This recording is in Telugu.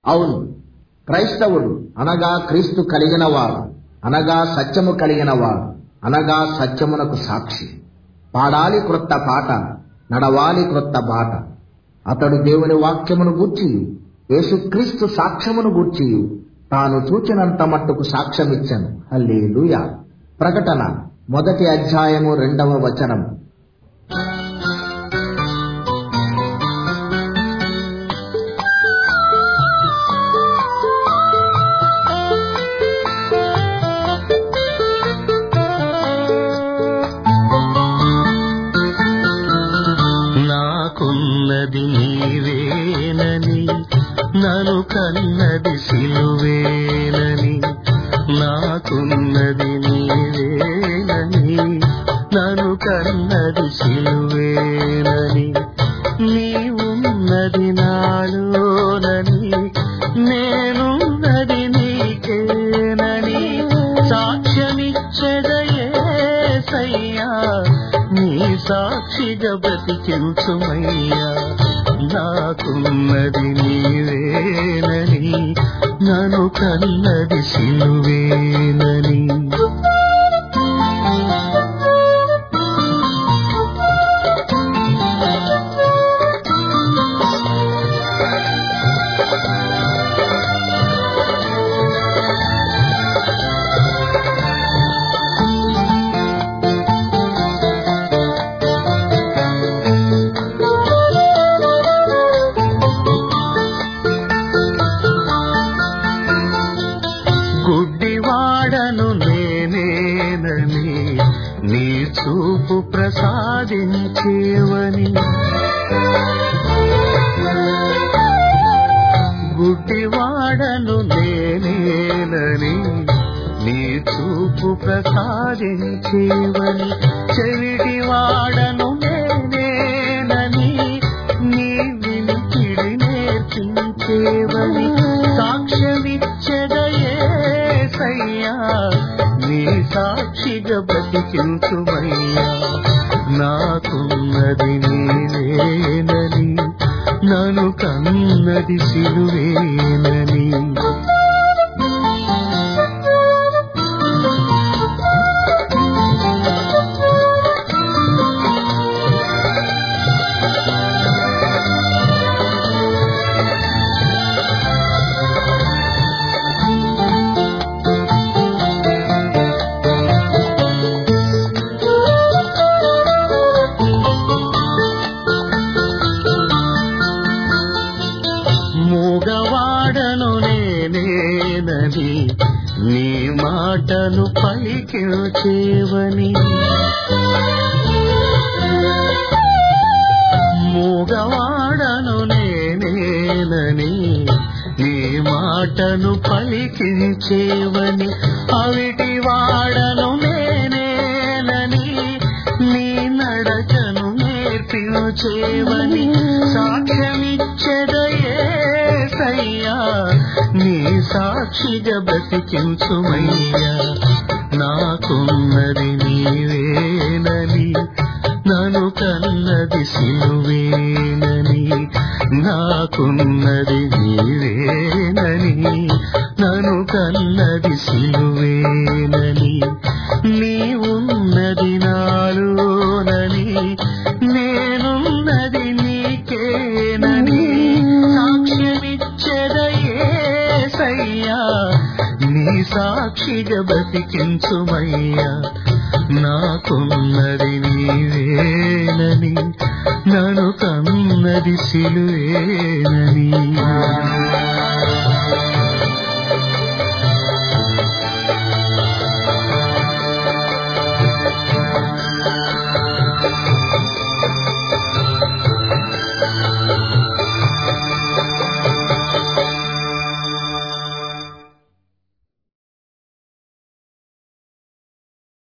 అవును, క్రైస్తవుడు అనగా క్రీస్తు కలిగినవాడు, అనగా సత్యము కలిగినవాడు, అనగా సత్యమునకు సాక్షి. పాడాలి క్రొత్త పాట, నడవాలి క్రొత్త బాట. అతడు దేవుని వాక్యమును గూర్చియు యేసుక్రీస్తు సాక్ష్యమును గూర్చియు తాను చూచినంత మట్టుకు సాక్ష్యమిచ్చెను. హల్లెలూయా. ప్రకటన 1వ అధ్యాయము 2వ వచనము. నాకున్నది నీవేనని, నన్ను కన్నది సిలువేనని. నాకున్నది నీవేనని, నన్ను కన్నది సిలువేనని. నీవున్నది నాలోనని, నేనున్నది నీకేనని సాక్ష్యమిచ్చెదయేసయ్యా. నీ సాక్షిగా బ్రతికించుమయ్యా. నాకున్నది నీవేనని, నన్ను కన్నది సిలువేనని. గుడ్డివాడను నేనేనని, నీ చూపు ప్రసాదించేవని. గుడ్డివాడను నేనేనని, నీ చూపు ప్రసాదించేవని. చెవిటివాడను నేనేనని, నీ వినికిడి నేర్పించేవని సాక్ష్యమిచ్చెదయేసయ్యా. నీ సాక్షిగా బ్రతికించుమయ్యా. నాకున్నది నీవేనని, నన్ను కన్నది సిలువేనని. మూగవాడను నేనేనని, నీ మాటను పలికించేవని. మూగవాడను నేనేనని, నీ మాటను పలికించేవని. అవిటివాడను నేనేనని, నీ నడకను నేర్పించేవని సాక్ష్యమిచ్చెదయేసయ్యా. నీ సాక్షిగా బ్రతికించుమయ్యా. నాకున్నది నీవేనని, నన్ను కన్నది సిలువేనని. నాకున్నది నీవేనని, నన్ను కన్నది సిలువేనని. నీవున్నది నాలోనని, నేనున్నది నీకేనని సాక్ష్యమిచ్చెదయేసయ్యా. నీ సాక్షిగా బ్రతికించుమయ్యా. నాకున్నది నీవేనని, నన్ను కన్నది సిలువేనని.